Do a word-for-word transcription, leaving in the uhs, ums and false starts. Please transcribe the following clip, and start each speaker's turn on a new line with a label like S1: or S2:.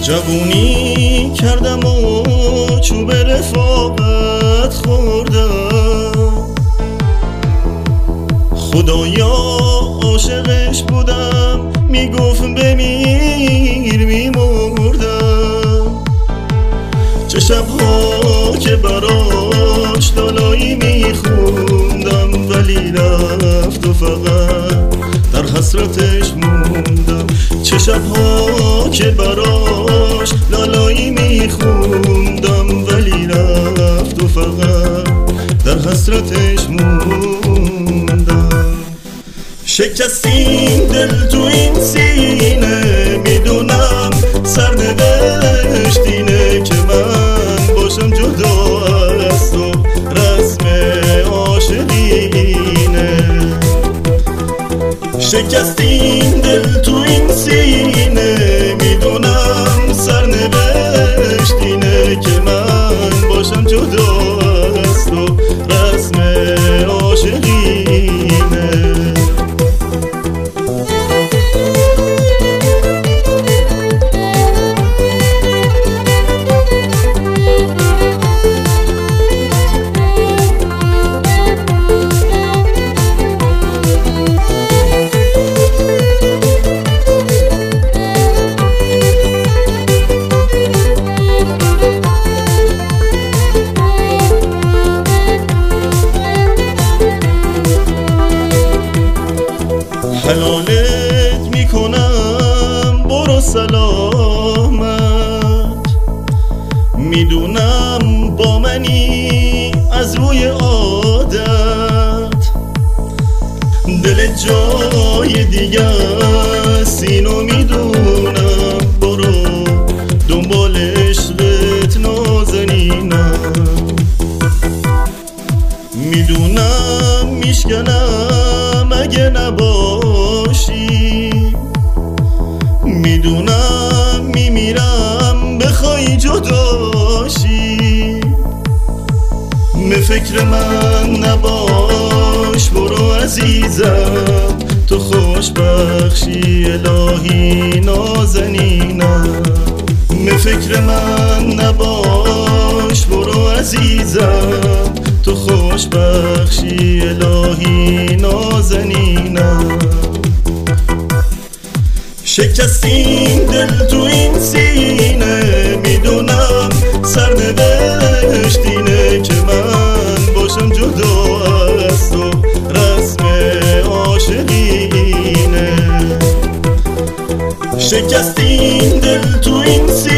S1: جوونی کردم و چوب رفاقت خوردم، خدایا عاشقش بودم، میگفت بمیر میمردم. چه شبها که براش لالایی میخوندم، ولی رفت و فقط در حسرتش موندم. چه شبها که براش لالایی میخوندم، ولی رفت و فقط در حسرتش موندم. شکستین دل تو این سینه، میدونم سرنوشت اینه که من باشم جدا از تو، رسم عاشقینه. شکستین دل تو این سینه، میدونم سرنوشت اینه که من باشم جدا از تو، رسم عاشقینه. حلالت میکنم برو سلامت، میدونم با منی از روی عادت، دل جای دیگه سینو میدونم، برو دنبال عشقت نازنینم. میدونم میشکنم اگه نباشی، میدونم میمیرم بخوای جداشی. به فکر من نباش برو عزیزم، تو خوشبخشی الهی نازنینم. به فکر من نباش برو عزیزم، تو خوشبخشی الهی نازنینم. شکستین دل تو این سینه، میدونم سرنوشت اینه که من باشم جدا از تو، رسم عاشقینه. شکستین دل تو این سینه